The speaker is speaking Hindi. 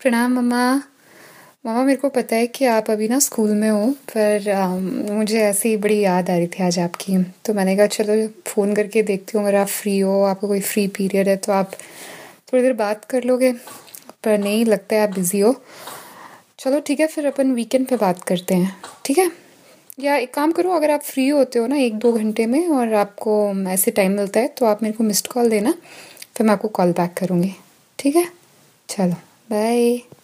प्रणाम मम्मा। मम्मा मेरे को पता है कि आप अभी ना स्कूल में हो, पर मुझे ऐसे ही बड़ी याद आ रही थी आज आपकी। तो मैंने कहा चलो फ़ोन करके देखती हूँ, अगर आप फ्री हो, आपका कोई फ्री पीरियड है तो आप थोड़ी देर बात कर लोगे। पर नहीं, लगता है आप बिज़ी हो। चलो ठीक है, फिर अपन वीकेंड पे बात करते हैं, ठीक है? या एक काम करो, अगर आप फ्री होते हो ना 1-2 घंटे में और आपको ऐसे टाइम मिलता है तो आप मेरे को मिस्ड कॉल देना, फिर मैं आपको कॉल बैक करूँगी। ठीक है, चलो बाय।